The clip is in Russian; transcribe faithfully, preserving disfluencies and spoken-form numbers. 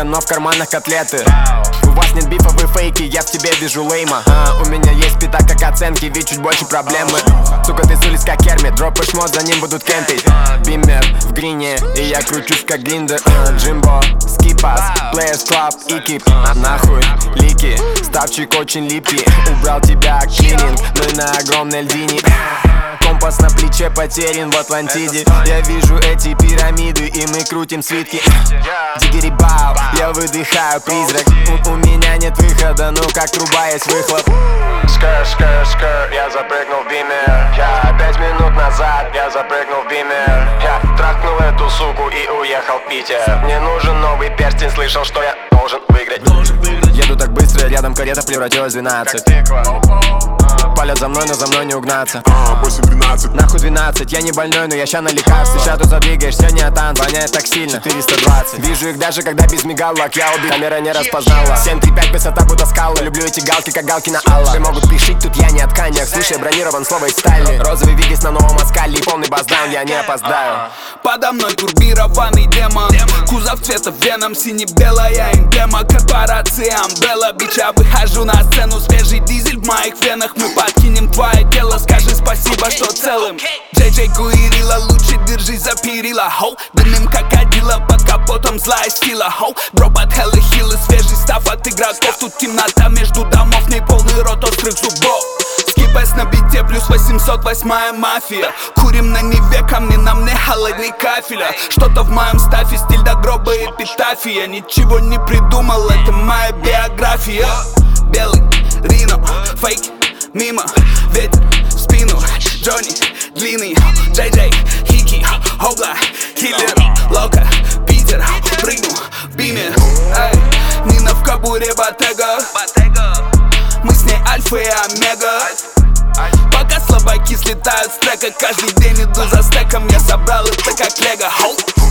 но в карманах котлеты. У вас нет бифа, вы фейки, я в тебе вижу лейма. а, У меня есть пита как оценки, ведь чуть больше проблемы. Сука, ты с улиц как Кермит, дропаешь мод, за ним будут кемпить. Бимер в грине, и я кручусь как Глиндер. Джимбо, скипас, Players Club и кип. Нахуй лики, ставчик очень липкий. Убрал тебя клининг, мы на огромной льдине. Компас на плече потерян в Атлантиде. Я вижу эти пирамиды, и мы крутим свитки. Дигери-бау, я выдыхаю призрак. у, у меня нет выхода, ну как труба есть выхлоп. Скр, скр, скр, я запрыгнул в бимер. Я пять минут назад, я запрыгнул в бимер. Я трахнул эту суку и уехал в Питер. Мне нужен новый перстень, слышал, что я должен выиграть. Еду так быстро, рядом карета превратилась в двенадцать. Палят за мной, но за мной не угнаться. восемь двенадцать. Нахуй двенадцать, я не больной, но я ща на лекарстве. Сейчас тут задвигаешься, не атан, воняет так сильно. Четыреста двадцать. Вижу их даже когда без мигалок. Я убил, камера не распознала. Семь три пять, высота будто скала. Люблю эти галки, как галки на Алла. Вы могут пришить, тут я не от тканях. Слушай, бронирован слово из стали. Розовый вигис на новом оскале. Полный баздаун, я не опоздаю. Подо мной турбированный демон. Кузов цвета веном, сине-белая эмблема корпорации Umbrella. Бич, я выхожу на сцену, свежий дизель в моих венах. Мы подкинем твое тело, скажи спасибо, что целым. Джей Джей Гуирила, лучше держись за перила, хоу. Дымим как Адила, под капотом злая сила, хоу. Дроп от Хеллы Хиллы, свежий став от игроков. Тут темнота между домов, в ней полный рот острых зубов. Скипэс на бите, плюс восемьсот восьмая мафия. Курим на Неве, камни нам не холодней кафеля. Что-то в моем стафе, стиль до гроба эпитафия. Ничего не придумал, это моя биография. Белый, Рино, фейк, мимо, ветер в спину. Джонни, длинный, Джей Джей, Хики, Обла, Киллер, Лока, Питер, прыгну в бимер. Эй, Нина в кобуре Bottega. Мы с ней альфа и омега. Пока слабаки слетают с трека, каждый день иду за стеком. Я собрал это как лего.